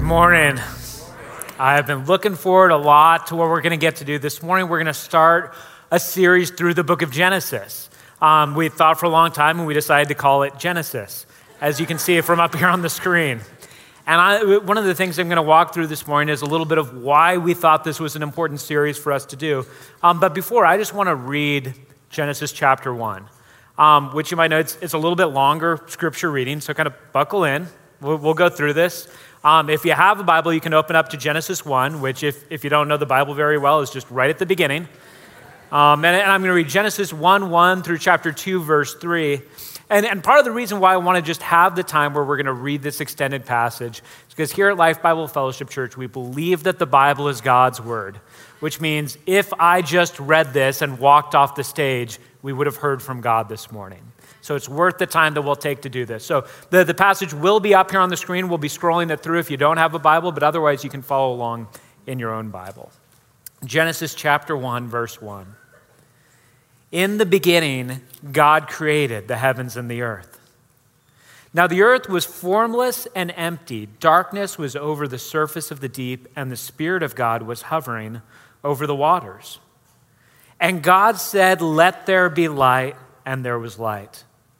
morning. I have been looking forward a lot to what we're going to get to do. This morning, we're going to start a series through the book of Genesis. We thought for a long time, and we decided to call it Genesis, as you can see from up here on the screen. And one of the things I'm going to walk through this morning is a little bit of why we thought this was an important series for us to do. But before, I just want to read Genesis chapter 1, which you might know it's a little bit longer scripture reading, so kind of buckle in. We'll go through this. If you have a Bible, you can open up to Genesis 1, which if you don't know the Bible very well, is just right at the beginning. And I'm going to read Genesis 1:1 through chapter 2, verse 3. And part of the reason why I want to just have the time where we're going to read this extended passage is because here at Life Bible Fellowship Church, we believe that the Bible is God's word, which means if I just read this and walked off the stage, we would have heard from God this morning. So it's worth the time that we'll take to do this. So the passage will be up here on the screen. We'll be scrolling it through if you don't have a Bible, but otherwise you can follow along in your own Bible. Genesis chapter 1, verse 1. In the beginning, God created the heavens and the earth. Now the earth was formless and empty. Darkness was over the surface of the deep, and the Spirit of God was hovering over the waters. And God said, "Let there be light," and there was light.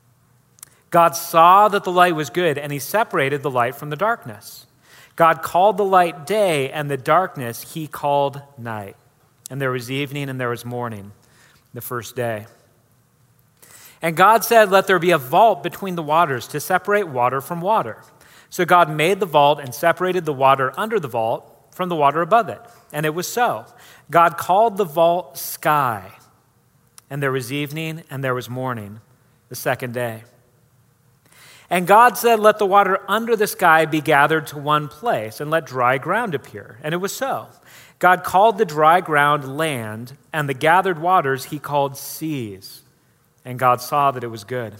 God saw that the light was good, and he separated the light from the darkness. God called the light day, and the darkness he called night. And there was evening, and there was morning, the first day. And God said, "Let there be a vault between the waters to separate water from water." So God made the vault and separated the water under the vault from the water above it. And it was so. God called the vault sky. And there was evening, and there was morning, the second day. And God said, "Let the water under the sky be gathered to one place, and let dry ground appear." And it was so. God called the dry ground land, and the gathered waters he called seas. And God saw that it was good.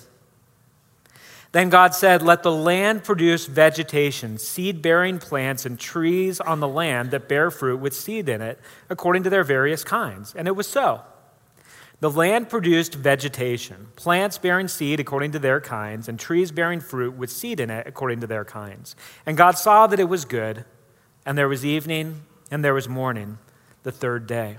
Then God said, "Let the land produce vegetation, seed-bearing plants, and trees on the land that bear fruit with seed in it, according to their various kinds." And it was so. The land produced vegetation, plants bearing seed according to their kinds, and trees bearing fruit with seed in it according to their kinds. And God saw that it was good, and there was evening, and there was morning, the third day.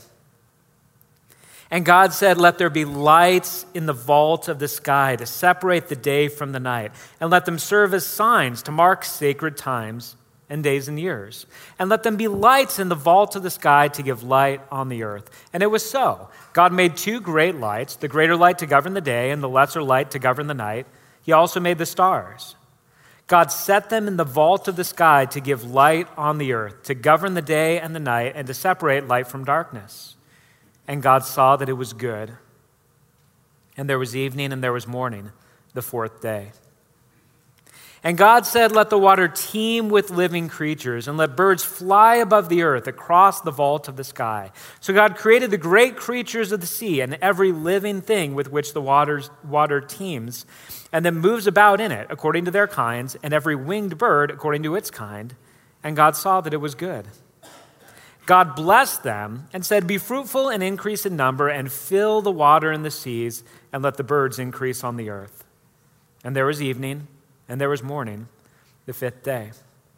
And God said, "Let there be lights in the vault of the sky to separate the day from the night, and let them serve as signs to mark sacred times and days and years. And let them be lights in the vault of the sky to give light on the earth." And it was so. God made two great lights, the greater light to govern the day and the lesser light to govern the night. He also made the stars. God set them in the vault of the sky to give light on the earth, to govern the day and the night, and to separate light from darkness. And God saw that it was good. And there was evening and there was morning, the fourth day. And God said, "Let the water teem with living creatures, and let birds fly above the earth across the vault of the sky." So God created the great creatures of the sea and every living thing with which the water teems, and then moves about in it according to their kinds, and every winged bird according to its kind. And God saw that it was good. God blessed them and said, "Be fruitful and increase in number, and fill the water in the seas, and let the birds increase on the earth." And there was evening, and there was morning, the fifth day.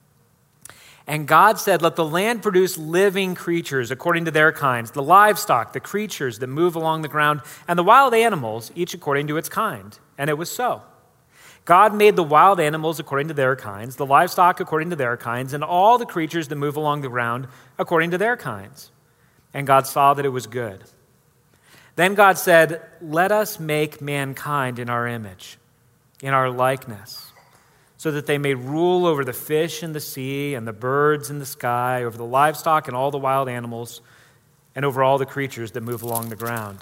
And God said, "Let the land produce living creatures according to their kinds, the livestock, the creatures that move along the ground, and the wild animals, each according to its kind." And it was so. God made the wild animals according to their kinds, the livestock according to their kinds, and all the creatures that move along the ground according to their kinds. And God saw that it was good. Then God said, "Let us make mankind in our image, in our likeness, so that they may rule over the fish in the sea and the birds in the sky, over the livestock and all the wild animals, and over all the creatures that move along the ground."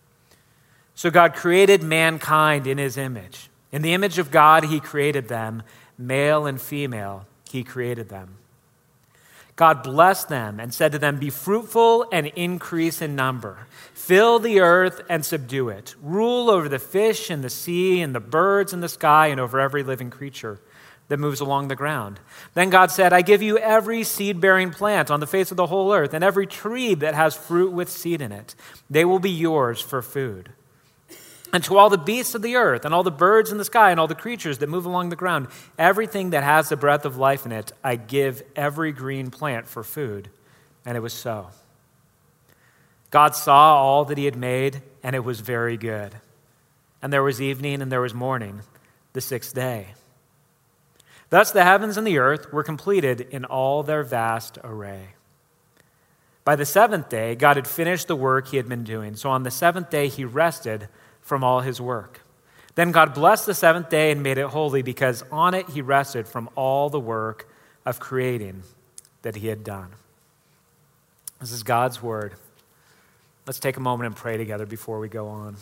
So God created mankind in his image. In the image of God, he created them. Male and female, he created them. God blessed them and said to them, "Be fruitful and increase in number. Fill the earth and subdue it. Rule over the fish in the sea and the birds in the sky and over every living creature that moves along the ground." Then God said, "I give you every seed-bearing plant on the face of the whole earth, and every tree that has fruit with seed in it. They will be yours for food. And to all the beasts of the earth, and all the birds in the sky, and all the creatures that move along the ground, everything that has the breath of life in it, I give every green plant for food. And it was so. God saw all that he had made, and it was very good. And there was evening and there was morning, the sixth day. Thus the heavens and the earth were completed in all their vast array. By the seventh day, God had finished the work he had been doing. So on the seventh day, he rested from all his work. Then God blessed the seventh day and made it holy, because on it he rested from all the work of creating that he had done. This is God's word. Let's take a moment and pray together before we go on.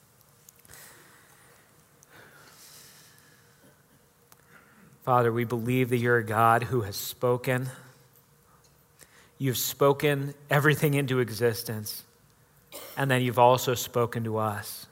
Father, we believe that you're a God who has spoken. You've spoken everything into existence, and then you've also spoken to us.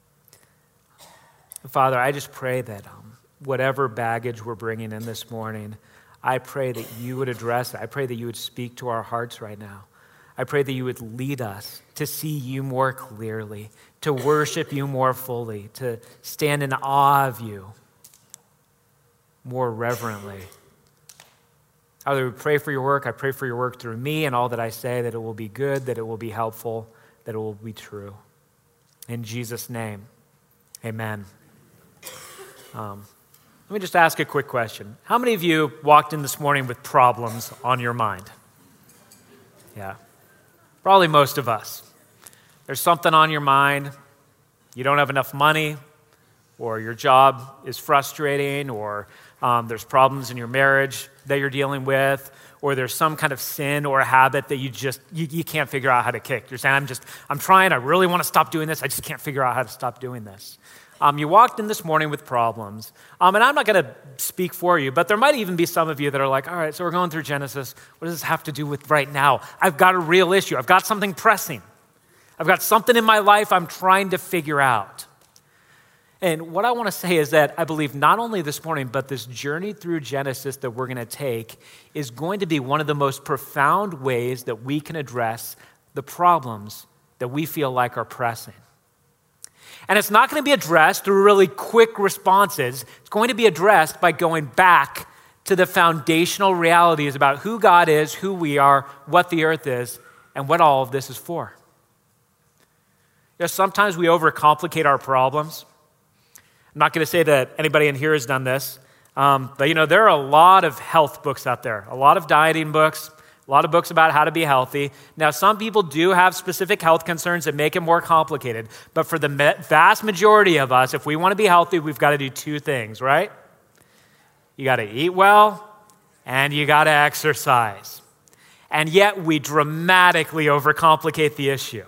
Father, I just pray that whatever baggage we're bringing in this morning, I pray that you would address it. I pray that you would speak to our hearts right now. I pray that you would lead us to see you more clearly, to worship you more fully, to stand in awe of you more reverently. Father, we pray for your work. I pray for your work through me and all that I say, that it will be good, that it will be helpful, that it will be true. In Jesus' name, amen. Let me just ask a quick question. How many of you walked in this morning with problems on your mind? Yeah, probably most of us. There's something on your mind. You don't have enough money, or your job is frustrating, or there's problems in your marriage that you're dealing with, or there's some kind of sin or a habit that you can't figure out how to kick. You're saying, I'm trying, I really want to stop doing this, I just can't figure out how to stop doing this. You walked in this morning with problems, and I'm not going to speak for you, but there might even be some of you that are like, all right, so we're going through Genesis. What does this have to do with right now? I've got a real issue. I've got something pressing. I've got something in my life I'm trying to figure out. And what I want to say is that I believe not only this morning, but this journey through Genesis that we're going to take is going to be one of the most profound ways that we can address the problems that we feel like are pressing. And it's not going to be addressed through really quick responses. It's going to be addressed by going back to the foundational realities about who God is, who we are, what the earth is, and what all of this is for. You know, sometimes we overcomplicate our problems. I'm not going to say that anybody in here has done this, but there are a lot of health books out there, a lot of dieting books, a lot of books about how to be healthy. Now, some people do have specific health concerns that make it more complicated, but for the vast majority of us, if we want to be healthy, we've got to do two things, right? You got to eat well, and you got to exercise. And yet, we dramatically overcomplicate the issue.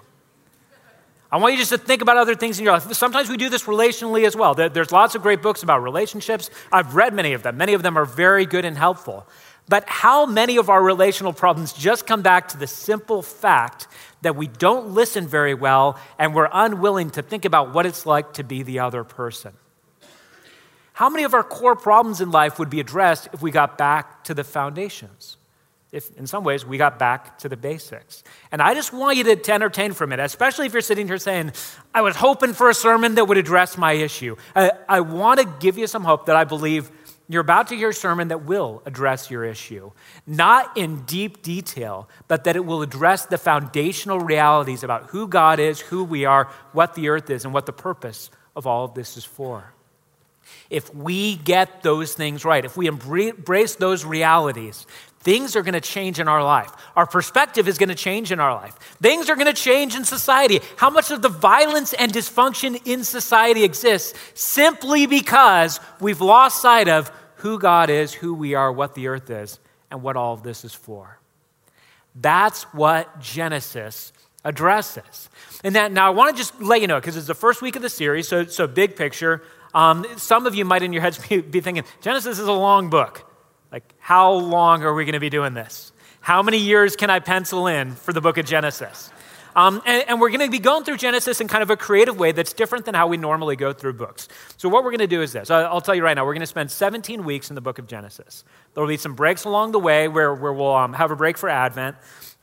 I want you just to think about other things in your life. Sometimes we do this relationally as well. There's lots of great books about relationships. I've read many of them. Many of them are very good and helpful. But how many of our relational problems just come back to the simple fact that we don't listen very well and we're unwilling to think about what it's like to be the other person? How many of our core problems in life would be addressed if we got back to the foundations? If, in some ways, we got back to the basics. And I just want you to entertain for a minute, especially if you're sitting here saying, I was hoping for a sermon that would address my issue. I want to give you some hope that I believe you're about to hear a sermon that will address your issue. Not in deep detail, but that it will address the foundational realities about who God is, who we are, what the earth is, and what the purpose of all of this is for. If we get those things right, if we embrace those realities, things are going to change in our life. Our perspective is going to change in our life. Things are going to change in society. How much of the violence and dysfunction in society exists simply because we've lost sight of who God is, who we are, what the earth is, and what all of this is for. That's what Genesis addresses. And now I want to just let you know, because it's the first week of the series, so big picture. Some of you might in your heads be thinking, Genesis is a long book. Like, how long are we going to be doing this? How many years can I pencil in for the book of Genesis? And we're going to be going through Genesis in kind of a creative way that's different than how we normally go through books. So what we're going to do is this. I'll tell you right now, we're going to spend 17 weeks in the book of Genesis. There will be some breaks along the way where we'll have a break for Advent.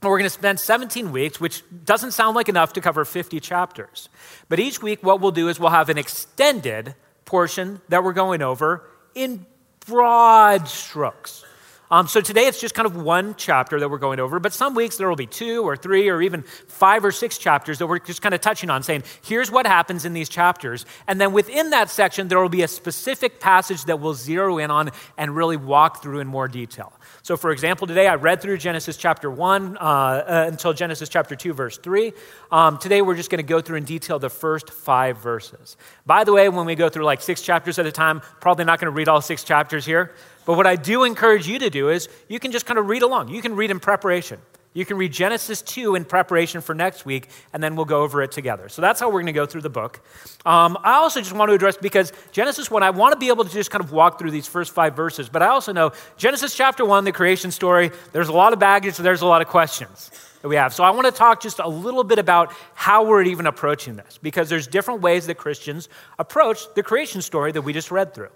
And we're going to spend 17 weeks, which doesn't sound like enough to cover 50 chapters. But each week, what we'll do is we'll have an extended portion that we're going over in broad strokes. So today it's just kind of one chapter that we're going over, but some weeks there will be 2 or 3 or even 5 or 6 chapters that we're just kind of touching on, saying, here's what happens in these chapters. And then within that section, there will be a specific passage that we'll zero in on and really walk through in more detail. So for example, today I read through Genesis chapter 1 until Genesis chapter 2, verse 3. Today we're just going to go through in detail the first 5 verses. By the way, when we go through like 6 chapters at a time, probably not going to read all 6 chapters here. But what I do encourage you to do is you can just kind of read along. You can read in preparation. You can read Genesis 2 in preparation for next week, and then we'll go over it together. So that's how we're going to go through the book. I also just want to address, because Genesis 1, I want to be able to just kind of walk through these first 5 verses, but I also know Genesis chapter 1, the creation story, there's a lot of baggage, there's a lot of questions that we have. So I want to talk just a little bit about how we're even approaching this, because there's different ways that Christians approach the creation story that we just read through.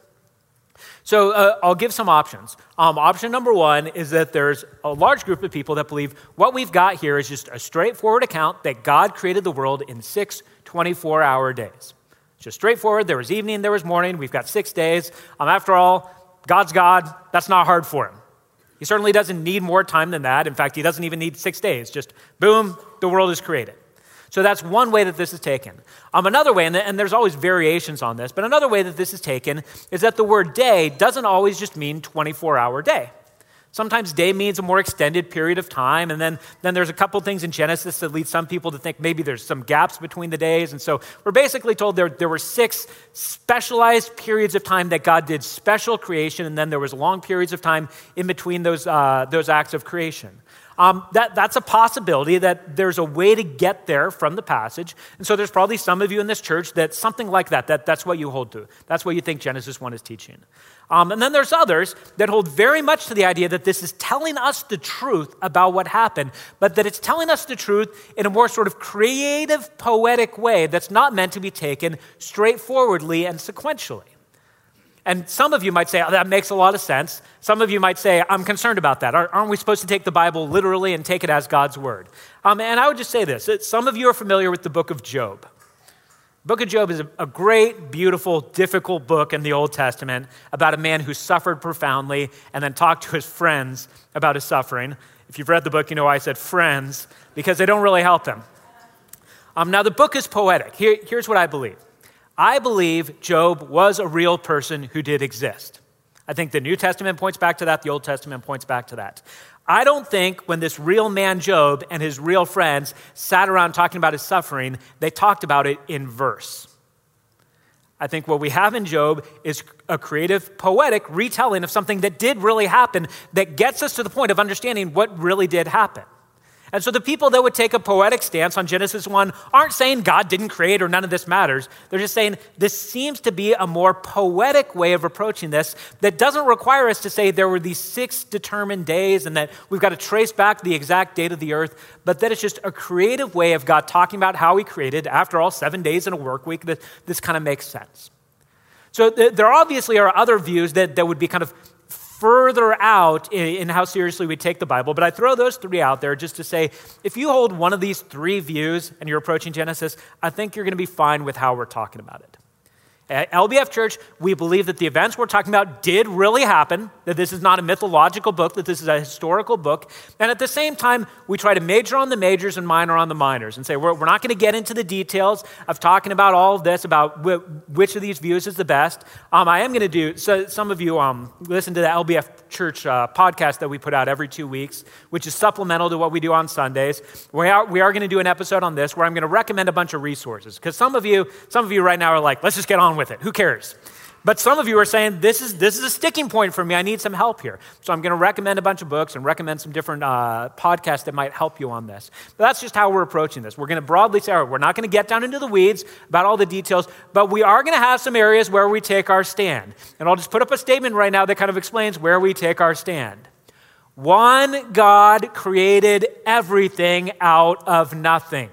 So I'll give some options. Option number 1 is that there's a large group of people that believe what we've got here is just a straightforward account that God created the world in 6 24-hour days. Just straightforward. There was evening, there was morning. We've got 6 days. After all, God's God. That's not hard for him. He certainly doesn't need more time than that. In fact, he doesn't even need 6 days. Just boom, the world is created. So that's one way that this is taken. Another way, and there's always variations on this, but another way that this is taken is that the word day doesn't always just mean 24-hour day. Sometimes day means a more extended period of time, and then there's a couple things in Genesis that lead some people to think maybe there's some gaps between the days. And so we're basically told there were 6 specialized periods of time that God did special creation, and then there was long periods of time in between those acts of creation. That's a possibility that there's a way to get there from the passage. And so there's probably some of you in this church that something like that's what you hold to. That's what you think Genesis 1 is teaching. And then there's others that hold very much to the idea that this is telling us the truth about what happened, but that it's telling us the truth in a more sort of creative, poetic way that's not meant to be taken straightforwardly and sequentially. And some of you might say, oh, that makes a lot of sense. Some of you might say, I'm concerned about that. Aren't we supposed to take the Bible literally and take it as God's word? And I would just say this. Some of you are familiar with the book of Job. The book of Job is a great, beautiful, difficult book in the Old Testament about a man who suffered profoundly and then talked to his friends about his suffering. If you've read the book, you know why I said friends, because they don't really help him. Now, the book is poetic. Here's what I believe. I believe Job was a real person who did exist. I think the New Testament points back to that. The Old Testament points back to that. I don't think when this real man Job and his real friends sat around talking about his suffering, they talked about it in verse. I think what we have in Job is a creative, poetic retelling of something that did really happen that gets us to the point of understanding what really did happen. And so the people that would take a poetic stance on Genesis 1 aren't saying God didn't create or none of this matters. They're just saying this seems to be a more poetic way of approaching this that doesn't require us to say there were these 6 determined days and that we've got to trace back the exact date of the earth, but that it's just a creative way of God talking about how he created. After all, 7 days in a work week, this kind of makes sense. So there obviously are other views that would be kind of further out in how seriously we take the Bible, but I throw those 3 out there just to say, if you hold one of these 3 views and you're approaching Genesis, I think you're going to be fine with how we're talking about it. At LBF Church, we believe that the events we're talking about did really happen, that this is not a mythological book, that this is a historical book. And at the same time, we try to major on the majors and minor on the minors and say, we're not going to get into the details of talking about all of this, about which of these views is the best. I am going to do, so some of you listen to the LBF Church podcast that we put out every 2 weeks, which is supplemental to what we do on Sundays. We are going to do an episode on this where I'm going to recommend a bunch of resources. Because some of you right now are like, let's just get on with it. Who cares? But some of you are saying, this is a sticking point for me. I need some help here. So I'm going to recommend a bunch of books and recommend some different podcasts that might help you on this. But that's just how we're approaching this. We're going to broadly say, all right, we're not going to get down into the weeds about all the details, but we are going to have some areas where we take our stand. And I'll just put up a statement right now that kind of explains where we take our stand. One God created everything out of nothing.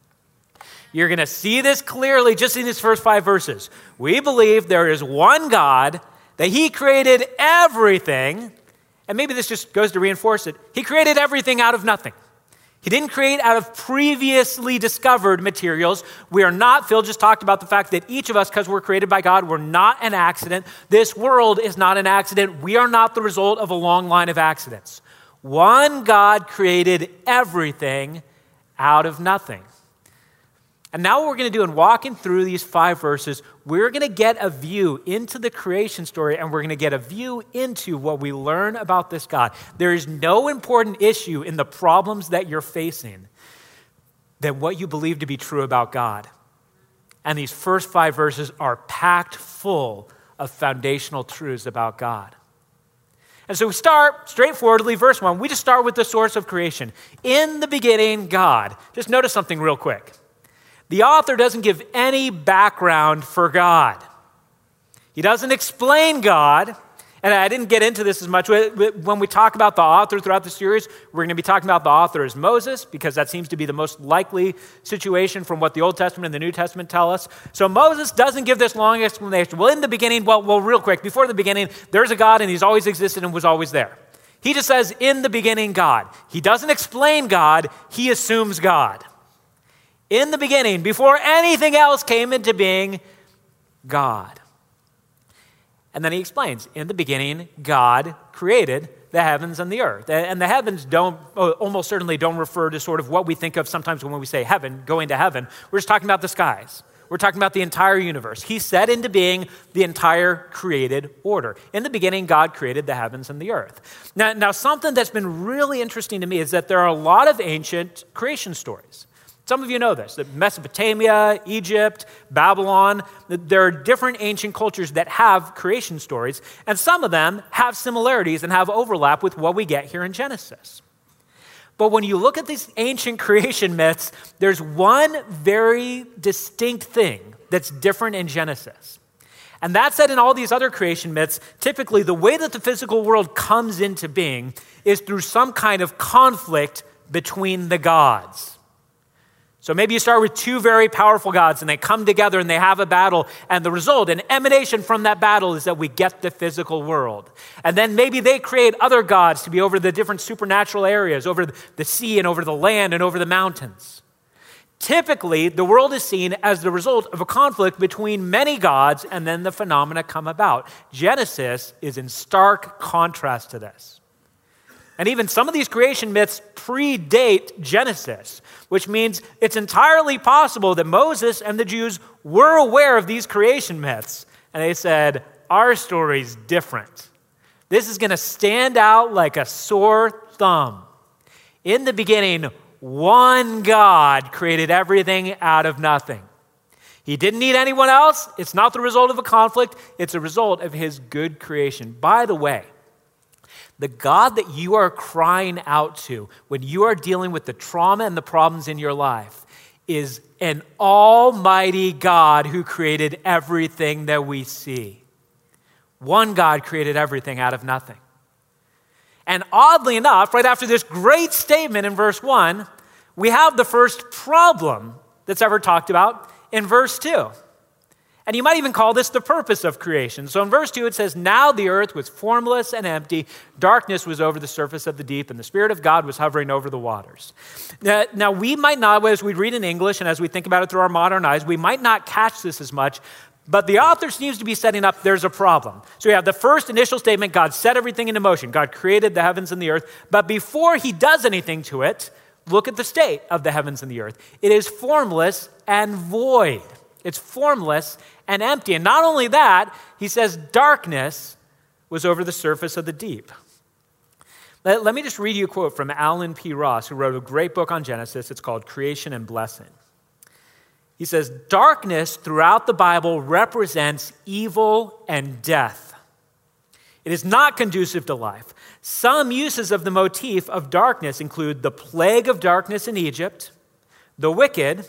You're going to see this clearly just in these first 5 verses. We believe there is one God, that he created everything, and maybe this just goes to reinforce it. He created everything out of nothing. He didn't create out of previously discovered materials. We are not, Phil just talked about the fact that each of us, because we're created by God, we're not an accident. This world is not an accident. We are not the result of a long line of accidents. One God created everything out of nothing. And now what we're going to do in walking through these 5 verses, we're going to get a view into the creation story, and we're going to get a view into what we learn about this God. There is no important issue in the problems that you're facing than what you believe to be true about God. And these first 5 verses are packed full of foundational truths about God. And so we start straightforwardly, verse 1. We just start with the source of creation. In the beginning, God. Just notice something real quick. The author doesn't give any background for God. He doesn't explain God. And I didn't get into this as much. When we talk about the author throughout the series, we're going to be talking about the author as Moses, because that seems to be the most likely situation from what the Old Testament and the New Testament tell us. So Moses doesn't give this long explanation. Well, in the beginning, well, real quick, before the beginning, there's a God and he's always existed and was always there. He just says, in the beginning, God. He doesn't explain God, he assumes God. In the beginning, before anything else came into being, God. And then he explains, in the beginning, God created the heavens and the earth. And the heavens almost certainly don't refer to sort of what we think of sometimes when we say heaven, going to heaven. We're just talking about the skies. We're talking about the entire universe. He set into being the entire created order. In the beginning, God created the heavens and the earth. Now, something that's been really interesting to me is that there are a lot of ancient creation stories. Some of you know this, that Mesopotamia, Egypt, Babylon, there are different ancient cultures that have creation stories, and some of them have similarities and have overlap with what we get here in Genesis. But when you look at these ancient creation myths, there's one very distinct thing that's different in Genesis. And that's that in all these other creation myths, typically the way that the physical world comes into being is through some kind of conflict between the gods. So maybe you start with 2 very powerful gods and they come together and they have a battle, and the result, an emanation from that battle, is that we get the physical world. And then maybe they create other gods to be over the different supernatural areas, over the sea and over the land and over the mountains. Typically, the world is seen as the result of a conflict between many gods, and then the phenomena come about. Genesis is in stark contrast to this. And even some of these creation myths predate Genesis, which means it's entirely possible that Moses and the Jews were aware of these creation myths. And they said, our story's different. This is going to stand out like a sore thumb. In the beginning, one God created everything out of nothing. He didn't need anyone else. It's not the result of a conflict. It's a result of his good creation. By the way, the God that you are crying out to when you are dealing with the trauma and the problems in your life is an almighty God who created everything that we see. One God created everything out of nothing. And oddly enough, right after this great statement in verse 1, we have the first problem that's ever talked about in verse 2. And you might even call this the purpose of creation. So in verse 2 it says, now the earth was formless and empty, darkness was over the surface of the deep, and the Spirit of God was hovering over the waters. Now we might not, as we read in English and as we think about it through our modern eyes, we might not catch this as much, but the author seems to be setting up there's a problem. So we have the first initial statement, God set everything into motion. God created the heavens and the earth, but before he does anything to it, look at the state of the heavens and the earth. It is formless and void. It's formless and empty. And not only that, he says darkness was over the surface of the deep. Let me just read you a quote from Alan P. Ross, who wrote a great book on Genesis. It's called Creation and Blessing. He says, darkness throughout the Bible represents evil and death. It is not conducive to life. Some uses of the motif of darkness include the plague of darkness in Egypt, the wicked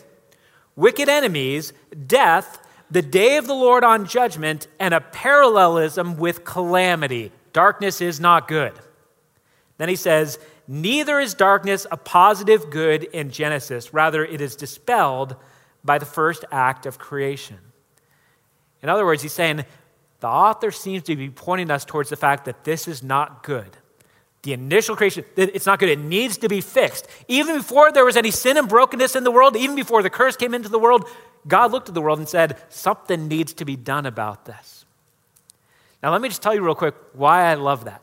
enemies, death, the day of the Lord on judgment, and a parallelism with calamity. Darkness is not good. Then he says, neither is darkness a positive good in Genesis. Rather, it is dispelled by the first act of creation. In other words, he's saying the author seems to be pointing us towards the fact that this is not good. The initial creation, it's not good. It needs to be fixed. Even before there was any sin and brokenness in the world, even before the curse came into the world, God looked at the world and said, something needs to be done about this. Now, let me just tell you real quick why I love that.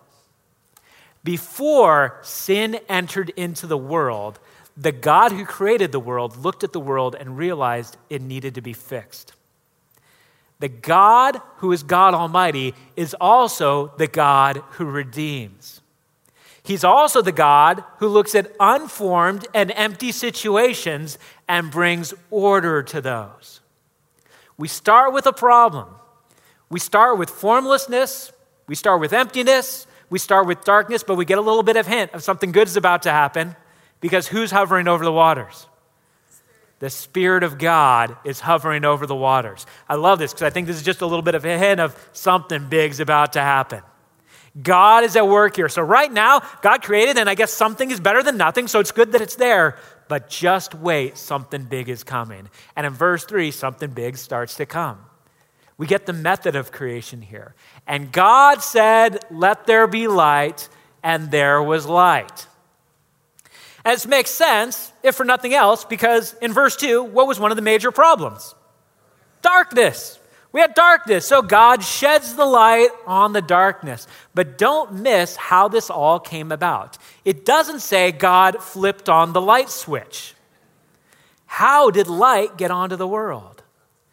Before sin entered into the world, the God who created the world looked at the world and realized it needed to be fixed. The God who is God Almighty is also the God who redeems. He's also the God who looks at unformed and empty situations and brings order to those. We start with a problem. We start with formlessness. We start with emptiness. We start with darkness, but we get a little bit of hint of something good is about to happen because who's hovering over the waters? The Spirit of God is hovering over the waters. I love this because I think this is just a little bit of a hint of something big's about to happen. God is at work here. So right now, God created, and I guess something is better than nothing, so it's good that it's there, but just wait, something big is coming. And in verse 3, something big starts to come. We get the method of creation here. And God said, let there be light, and there was light. And this makes sense, if for nothing else, because in verse 2, what was one of the major problems? Darkness. We had darkness, so God sheds the light on the darkness. But don't miss how this all came about. It doesn't say God flipped on the light switch. How did light get onto the world?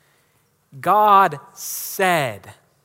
God said.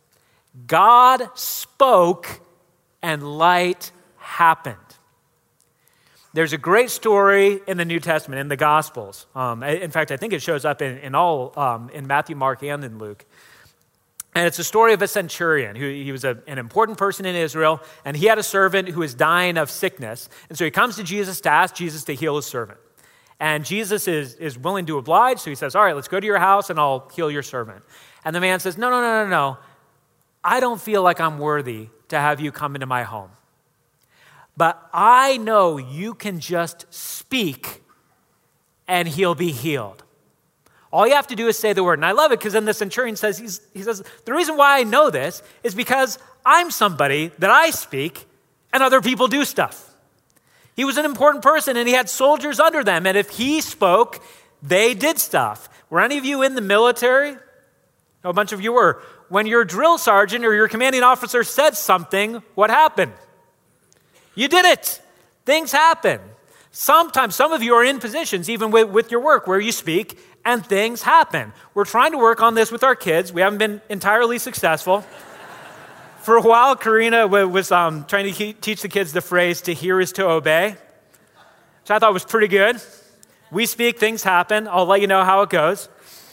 God spoke, and light happened. There's a great story in the New Testament, in the Gospels. In fact, I think it shows up in Matthew, Mark, and in Luke. And it's a story of a centurion. He was an important person in Israel, and he had a servant who was dying of sickness. And so he comes to Jesus to ask Jesus to heal his servant. And Jesus is willing to oblige, so he says, all right, let's go to your house, and I'll heal your servant. And the man says, no. I don't feel like I'm worthy to have you come into my home. But I know you can just speak and he'll be healed. All you have to do is say the word. And I love it because then the centurion says, he says, the reason why I know this is because I'm somebody that I speak and other people do stuff. He was an important person and he had soldiers under them. And if he spoke, they did stuff. Were any of you in the military? A bunch of you were. When your drill sergeant or your commanding officer said something, what happened? You did it. Things happen. Sometimes some of you are in positions, even with your work, where you speak and things happen. We're trying to work on this with our kids. We haven't been entirely successful. For a while, Karina was trying to teach the kids the phrase, to hear is to obey, which I thought was pretty good. We speak, things happen. I'll let you know how it goes.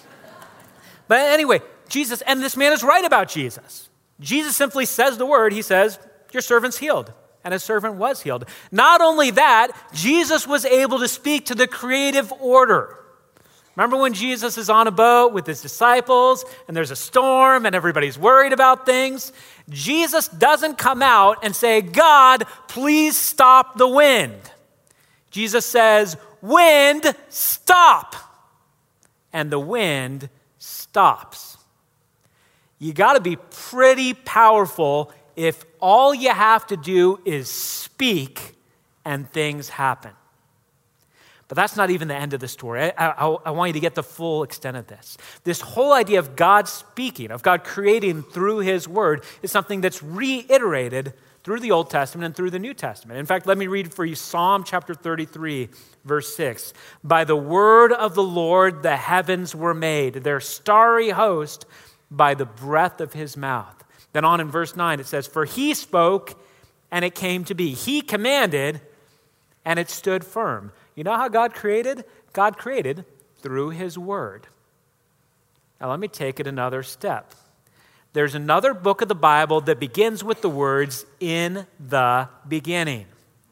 But anyway, Jesus, and this man is right about Jesus. Jesus simply says the word. He says, your servant's healed. And his servant was healed. Not only that, Jesus was able to speak to the creative order. Remember when Jesus is on a boat with his disciples and there's a storm and everybody's worried about things? Jesus doesn't come out and say, God, please stop the wind. Jesus says, wind, stop. And the wind stops. You got to be pretty powerful if all you have to do is speak and things happen. But that's not even the end of the story. I want you to get the full extent of this. This whole idea of God speaking, of God creating through his word, is something that's reiterated through the Old Testament and through the New Testament. In fact, let me read for you Psalm chapter 33, verse 6. By the word of the Lord the heavens were made, their starry host by the breath of his mouth. Then on in verse 9 it says, for he spoke and it came to be. He commanded and it stood firm. You know how God created? God created through his word. Now let me take it another step. There's another book of the Bible that begins with the words, in the beginning.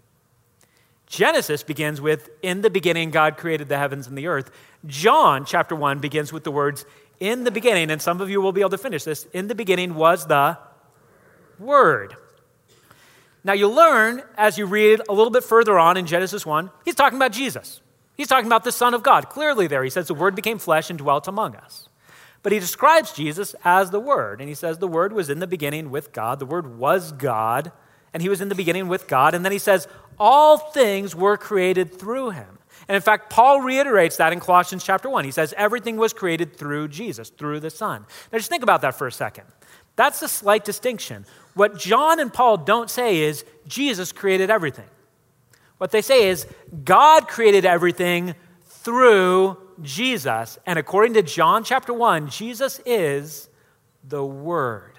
Genesis begins with, in the beginning God created the heavens and the earth. John chapter 1 begins with the words, in the beginning, and some of you will be able to finish this, in the beginning was the Word. Now you'll learn as you read a little bit further on in Genesis 1, he's talking about Jesus. He's talking about the Son of God. Clearly there, he says the Word became flesh and dwelt among us. But he describes Jesus as the Word, and he says the Word was in the beginning with God. The Word was God, And he was in the beginning with God. And then he says, all things were created through him. And in fact, Paul reiterates that in Colossians chapter 1. He says, everything was created through Jesus, through the Son. Now just think about that for a second. That's a slight distinction. What John and Paul don't say is, Jesus created everything. What they say is, God created everything through Jesus. And according to John chapter 1, Jesus is the Word.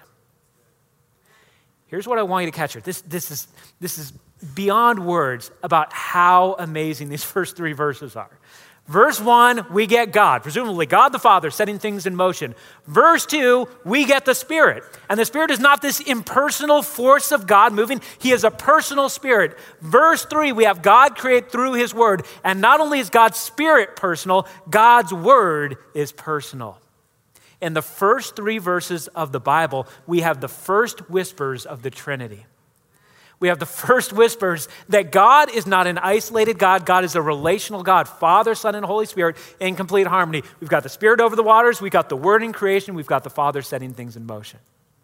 Here's what I want you to catch here. This is beyond words about how amazing these first three verses are. Verse 1, we get God, presumably God the Father setting things in motion. Verse 2, we get the Spirit. And the Spirit is not this impersonal force of God moving. He is a personal Spirit. Verse 3, we have God create through his Word. And not only is God's Spirit personal, God's Word is personal. In the first three verses of the Bible, we have the first whispers of the Trinity. We have the first whispers that God is not an isolated God. God is a relational God, Father, Son, and Holy Spirit in complete harmony. We've got the Spirit over the waters. We've got the Word in creation. We've got the Father setting things in motion.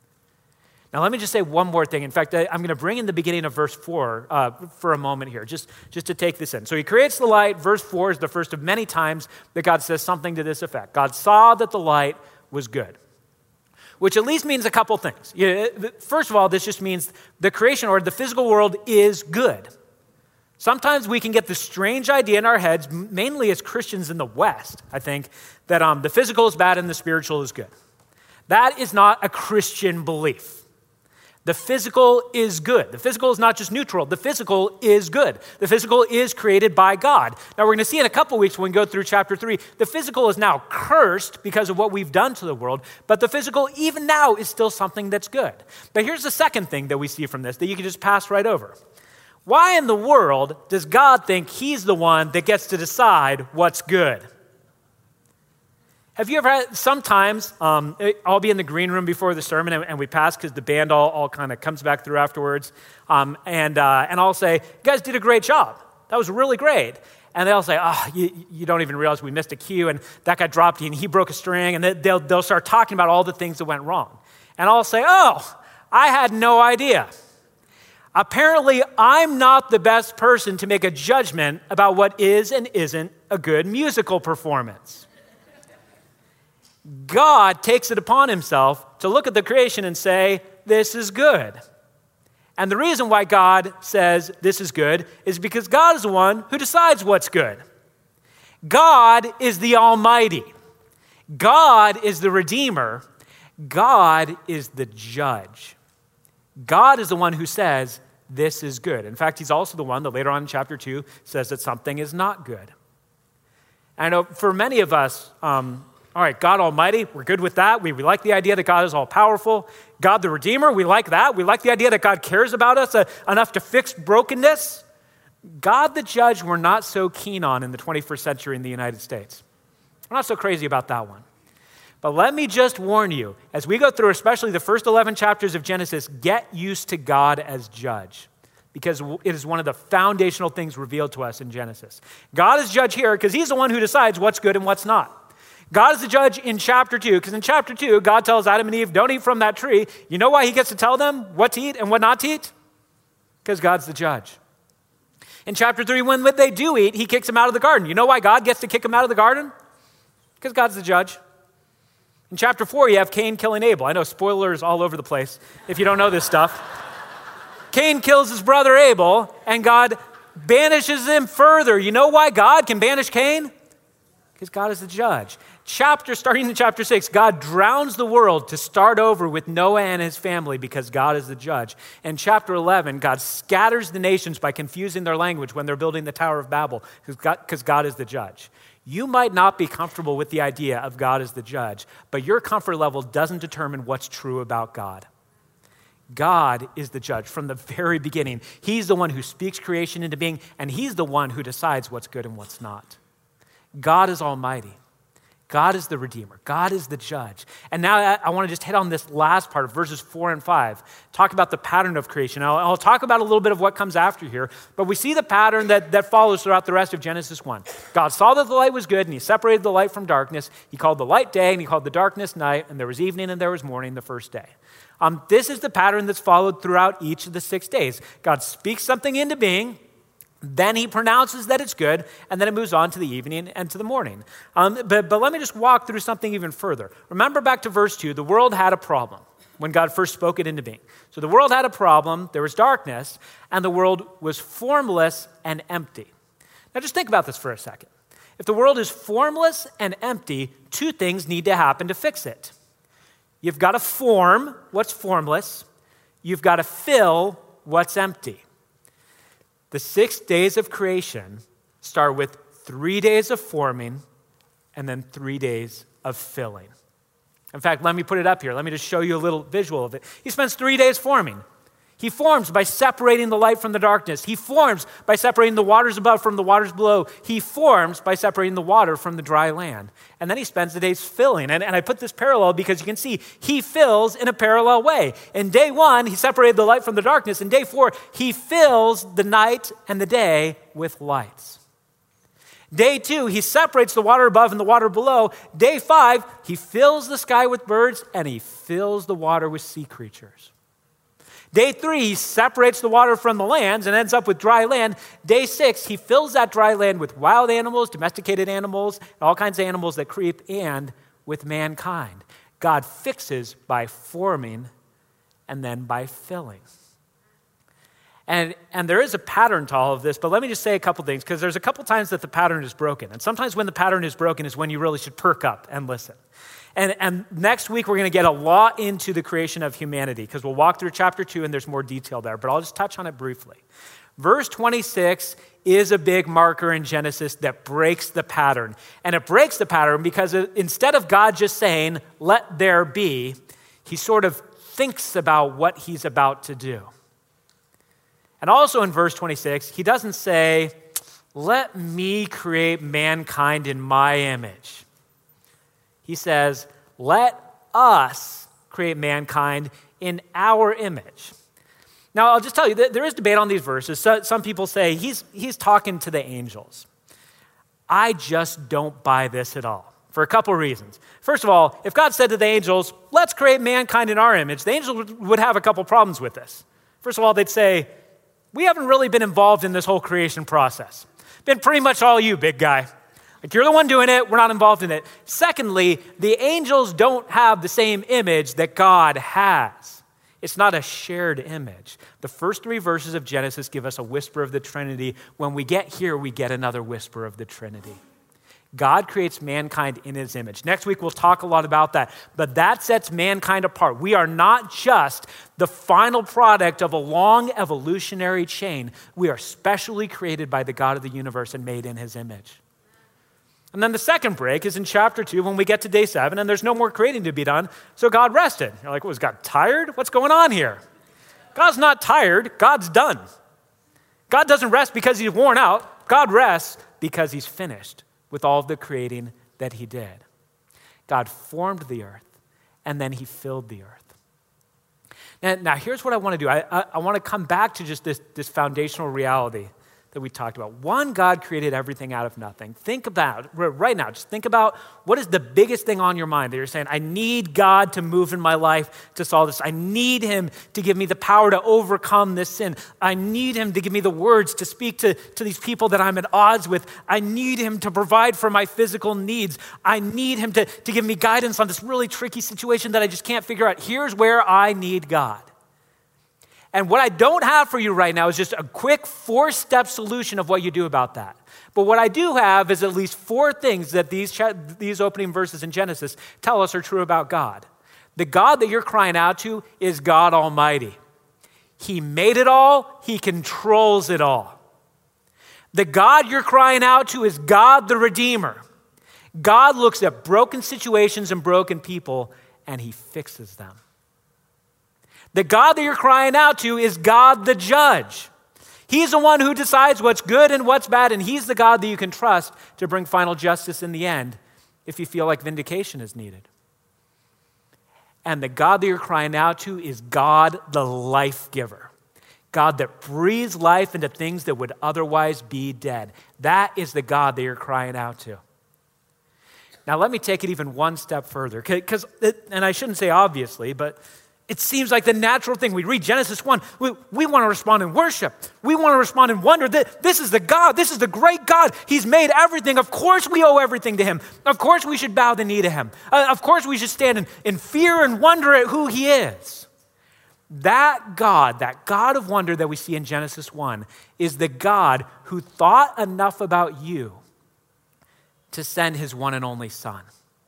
Now, let me just say one more thing. In fact, I'm going to bring in the beginning of verse 4 for a moment here, just to take this in. So he creates the light. Verse 4 is the first of many times that God says something to this effect. God saw that the light was good. Which at least means a couple things. First of all, this just means the creation order, the physical world is good. Sometimes we can get this strange idea in our heads, mainly as Christians in the West, I think, that the physical is bad and the spiritual is good. That is not a Christian belief. The physical is good. The physical is not just neutral. The physical is good. The physical is created by God. Now, we're going to see in a couple weeks when we go through chapter 3, the physical is now cursed because of what we've done to the world, but the physical, even now, is still something that's good. But here's the second thing that we see from this that you can just pass right over. Why in the world does God think he's the one that gets to decide what's good? Have you ever had, sometimes, I'll be in the green room before the sermon and we pass because the band all kind of comes back through afterwards. And I'll say, you guys did a great job. That was really great. And they'll say, you don't even realize we missed a cue and that guy dropped and he broke a string. And they'll start talking about all the things that went wrong. And I'll say, I had no idea. Apparently, I'm not the best person to make a judgment about what is and isn't a good musical performance. God takes it upon himself to look at the creation and say, this is good. And the reason why God says this is good is because God is the one who decides what's good. God is the Almighty. God is the Redeemer. God is the Judge. God is the one who says this is good. In fact, he's also the one that later on in chapter 2 says that something is not good. I know for many of us, all right, God Almighty, we're good with that. We like the idea that God is all-powerful. God the Redeemer, we like that. We like the idea that God cares about us enough to fix brokenness. God the Judge, we're not so keen on in the 21st century in the United States. We're not so crazy about that one. But let me just warn you, as we go through especially the first 11 chapters of Genesis, get used to God as Judge, because it is one of the foundational things revealed to us in Genesis. God is Judge here because he's the one who decides what's good and what's not. God is the judge in chapter 2, because in chapter 2, God tells Adam and Eve, don't eat from that tree. You know why he gets to tell them what to eat and what not to eat? Because God's the judge. In chapter 3, when they do eat, he kicks them out of the garden. You know why God gets to kick them out of the garden? Because God's the judge. In chapter 4, you have Cain killing Abel. I know spoilers all over the place if you don't know this stuff. Cain kills his brother Abel, and God banishes him further. You know why God can banish Cain? Because God is the judge. Starting in chapter 6, God drowns the world to start over with Noah and his family because God is the judge. In chapter 11, God scatters the nations by confusing their language when they're building the Tower of Babel because God is the judge. You might not be comfortable with the idea of God as the judge, but your comfort level doesn't determine what's true about God. God is the judge from the very beginning. He's the one who speaks creation into being, and he's the one who decides what's good and what's not. God is Almighty. God is the Redeemer. God is the Judge. And now I want to just hit on this last part of verses 4 and 5. Talk about the pattern of creation. I'll talk about a little bit of what comes after here, but we see the pattern that follows throughout the rest of Genesis 1. God saw that the light was good, and he separated the light from darkness. He called the light day, and he called the darkness night, and there was evening and there was morning the first day. This is the pattern that's followed throughout each of the 6 days. God speaks something into being, then he pronounces that it's good, and then it moves on to the evening and to the morning. But let me just walk through something even further. Remember back to verse 2, the world had a problem when God first spoke it into being. So the world had a problem, there was darkness, and the world was formless and empty. Now just think about this for a second. If the world is formless and empty, 2 things need to happen to fix it. You've got to form what's formless. You've got to fill what's empty. The 6 days of creation start with 3 days of forming and then 3 days of filling. In fact, let me put it up here. Let me just show you a little visual of it. He spends 3 days forming. He forms by separating the light from the darkness. He forms by separating the waters above from the waters below. He forms by separating the water from the dry land. And then he spends the days filling. And I put this parallel because you can see he fills in a parallel way. In day 1, he separated the light from the darkness. In day 4, he fills the night and the day with lights. Day 2, he separates the water above and the water below. Day 5, he fills the sky with birds and he fills the water with sea creatures. Day 3, he separates the water from the lands and ends up with dry land. Day 6, he fills that dry land with wild animals, domesticated animals, and all kinds of animals that creep, and with mankind. God fixes by forming and then by filling. And there is a pattern to all of this, but let me just say a couple things, because there's a couple times that the pattern is broken. And sometimes when the pattern is broken is when you really should perk up and listen. And next week, we're going to get a lot into the creation of humanity, because we'll walk through chapter 2, and there's more detail there, but I'll just touch on it briefly. Verse 26 is a big marker in Genesis that breaks the pattern. And it breaks the pattern because instead of God just saying, "Let there be," he sort of thinks about what he's about to do. And also in verse 26, he doesn't say, "Let me create mankind in my image." He says, "Let us create mankind in our image." Now, I'll just tell you, there is debate on these verses. Some people say he's talking to the angels. I just don't buy this at all for a couple of reasons. First of all, if God said to the angels, "Let's create mankind in our image," the angels would have a couple problems with this. First of all, they'd say, "We haven't really been involved in this whole creation process. Been pretty much all you, big guy. Like, you're the one doing it, we're not involved in it." Secondly, the angels don't have the same image that God has. It's not a shared image. The first 3 verses of Genesis give us a whisper of the Trinity. When we get here, we get another whisper of the Trinity. God creates mankind in his image. Next week, we'll talk a lot about that. But that sets mankind apart. We are not just the final product of a long evolutionary chain. We are specially created by the God of the universe and made in his image. And then the second break is in chapter 2 when we get to day 7 and there's no more creating to be done, so God rested. You're like, was God tired? What's going on here? God's not tired, God's done. God doesn't rest because he's worn out. God rests because he's finished with all of the creating that he did. God formed the earth and then he filled the earth. Now here's what I want to do. I want to come back to just this foundational reality that we talked about. One, God created everything out of nothing. Think about, right now, just think about what is the biggest thing on your mind that you're saying, I need God to move in my life to solve this. I need him to give me the power to overcome this sin. I need him to give me the words to speak to these people that I'm at odds with. I need him to provide for my physical needs. I need him to give me guidance on this really tricky situation that I just can't figure out. Here's where I need God. And what I don't have for you right now is just a quick 4-step solution of what you do about that. But what I do have is at least 4 things that these opening verses in Genesis tell us are true about God. The God that you're crying out to is God Almighty. He made it all. He controls it all. The God you're crying out to is God the Redeemer. God looks at broken situations and broken people, and he fixes them. The God that you're crying out to is God the Judge. He's the one who decides what's good and what's bad, and he's the God that you can trust to bring final justice in the end if you feel like vindication is needed. And the God that you're crying out to is God the Life Giver. God that breathes life into things that would otherwise be dead. That is the God that you're crying out to. Now let me take it even one step further, and I shouldn't say obviously, but It seems like the natural thing. We read Genesis 1. We want to respond in worship. We want to respond in wonder. This is the God. This is the great God. He's made everything. Of course we owe everything to him. Of course we should bow the knee to him. Of course we should stand in fear and wonder at who he is. That God of wonder that we see in Genesis 1, is the God who thought enough about you to send his one and only Son.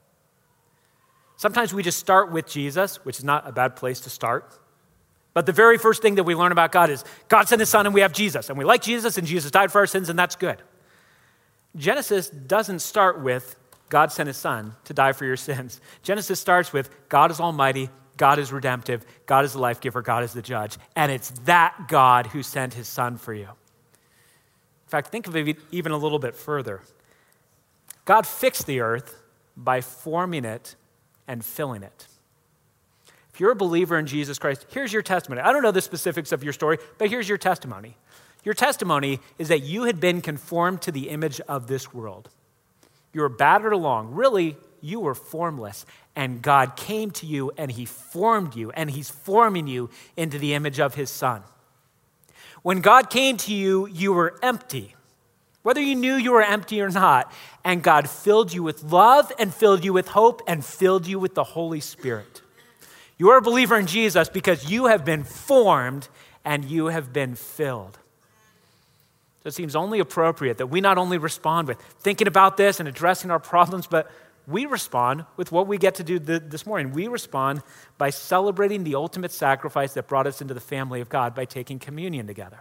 Sometimes we just start with Jesus, which is not a bad place to start. But the very first thing that we learn about God is God sent his Son and we have Jesus. And we like Jesus and Jesus died for our sins and that's good. Genesis doesn't start with God sent his Son to die for your sins. Genesis starts with God is almighty, God is redemptive, God is the life giver, God is the judge. And it's that God who sent his Son for you. In fact, think of it even a little bit further. God fixed the earth by forming it and filling it. If you're a believer in Jesus Christ, here's your testimony. I don't know the specifics of your story, but here's your testimony. Your testimony is that you had been conformed to the image of this world. You were battered along. Really, you were formless. And God came to you and he formed you, and he's forming you into the image of his Son. When God came to you, you were empty, whether you knew you were empty or not, and God filled you with love and filled you with hope and filled you with the Holy Spirit. You are a believer in Jesus because you have been formed and you have been filled. So it seems only appropriate that we not only respond with thinking about this and addressing our problems, but we respond with what we get to do this morning. We respond by celebrating the ultimate sacrifice that brought us into the family of God by taking communion together.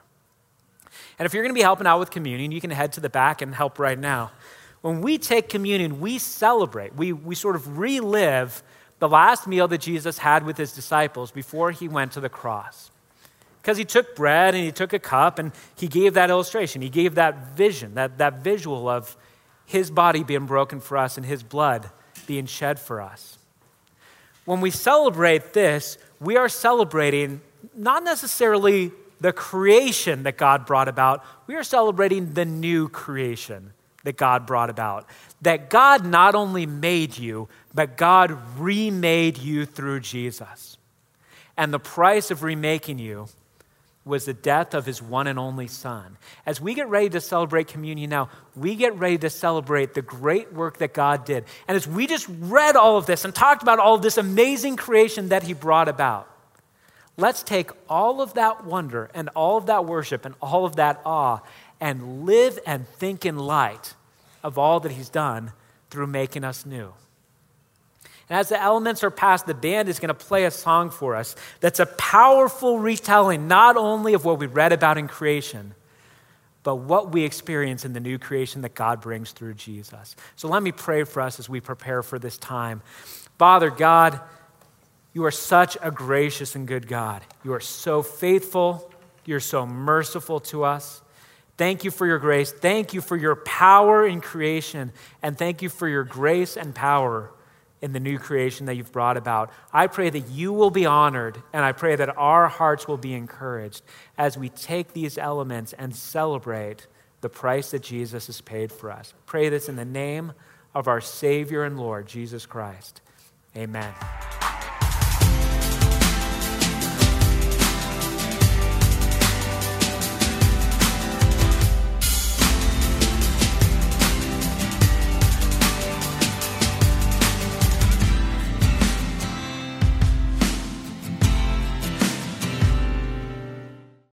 And if you're going to be helping out with communion, you can head to the back and help right now. When we take communion, we celebrate. We sort of relive the last meal that Jesus had with his disciples before he went to the cross. Because he took bread and he took a cup and he gave that illustration. He gave that vision, that visual of his body being broken for us and his blood being shed for us. When we celebrate this, we are celebrating not necessarily the creation that God brought about. We are celebrating the new creation that God brought about. That God not only made you, but God remade you through Jesus. And the price of remaking you was the death of his one and only Son. As we get ready to celebrate communion now, we get ready to celebrate the great work that God did. And as we just read all of this and talked about all of this amazing creation that he brought about, let's take all of that wonder and all of that worship and all of that awe and live and think in light of all that he's done through making us new. And as the elements are passed, the band is going to play a song for us that's a powerful retelling not only of what we read about in creation, but what we experience in the new creation that God brings through Jesus. So let me pray for us as we prepare for this time. Father God, you are such a gracious and good God. You are so faithful. You're so merciful to us. Thank you for your grace. Thank you for your power in creation. And thank you for your grace and power in the new creation that you've brought about. I pray that you will be honored, and I pray that our hearts will be encouraged as we take these elements and celebrate the price that Jesus has paid for us. Pray this in the name of our Savior and Lord, Jesus Christ. Amen.